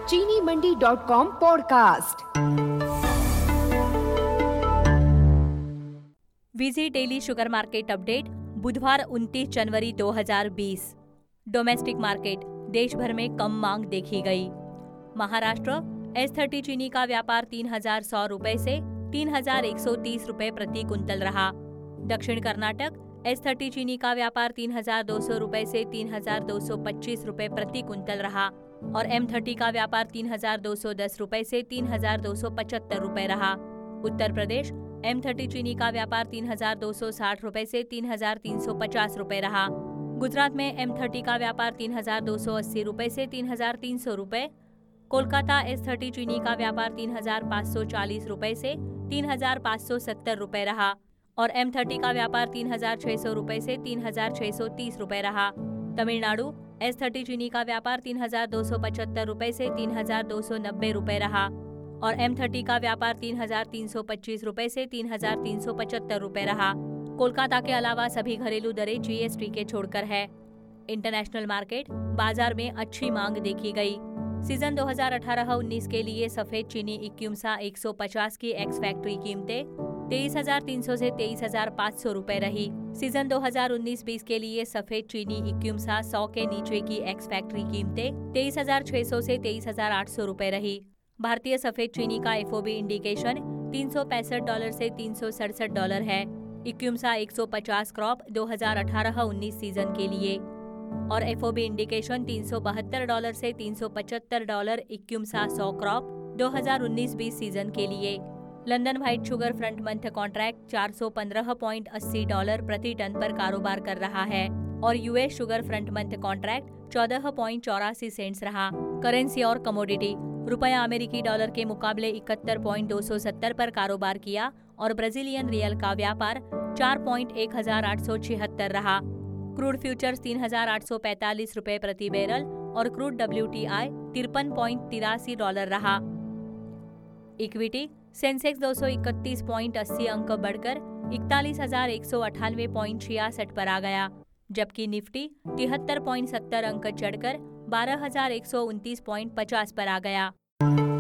चीनी मंडी.com podcast. VG daily sugar market update बुधवार 29 जनवरी 2020। डोमेस्टिक मार्केट, देश भर में कम मांग देखी गई। महाराष्ट्र S30 चीनी का व्यापार 3,100 रुपए से 3,130 रुपए प्रति कुंतल रहा। दक्षिण कर्नाटक S30 चीनी का व्यापार 3,200 रुपए से 3,225 रुपए प्रति कुंतल रहा और M30 का व्यापार 3,210 रुपए से 3,275 रुपए रहा। उत्तर प्रदेश M30 चीनी का व्यापार 3,260 रुपए से 3,350 रुपए रहा। गुजरात में M30 का व्यापार 3,280 रुपए से 3,300 रुपए। कोलकाता S30 चीनी का व्यापार 3,540 रुपए से 3,570 रुपए रहा और M30 का व्यापार 3,600 रुपए से 3,630 रुपए रहा। तमिलनाडु S30 चीनी का व्यापार 3,275 रुपए से 3,290 रुपए रहा और M30 का व्यापार 3,325 रुपए से 3,375 रुपए रहा। कोलकाता के अलावा सभी घरेलू दरें GST के छोड़कर है। इंटरनेशनल मार्केट, बाजार में अच्छी मांग देखी गई। सीजन 2018-19 के लिए सफेद चीनी इक्यूमसा 150 की एक्स फैक्ट्री कीमतें 23,300 से 23,500 रुपए रही। सीजन 2019-20 के लिए सफेद चीनी इक्यूमसा 100 के नीचे की एक्स फैक्ट्री कीमतें 23,600 से 23,800 रुपए रही। भारतीय सफेद चीनी का FOB इंडिकेशन $365 से $367 है। इक्यूमसा 150 क्रॉप 2018-19 सीजन के लिए और FOB इंडिकेशन $372 से $375 इक्यूमसा 100 क्रॉप 2019-20 सीजन के लिए। London white sugar front month contract $415.80 प्रति टन पर कारोबार कर रहा है और US sugar front month contract 14.84 cents रहा। करेंसी और कमोडिटी, रुपया अमेरिकी डॉलर के मुकाबले 71.270 पर कारोबार किया और ब्राजीलियन रियल का व्यापार 4.1876 रहा। क्रूड फ्यूचर्स $3,845 रुपए प्रति बैरल और क्रूड WTI $53.83 रहा। इक्विटी, सेंसेक्स 231.80 अंक बढ़कर 41,198.66 पर आ गया, जबकि निफ्टी 73.70 अंक चढ़कर 12,129.50 पर आ गया।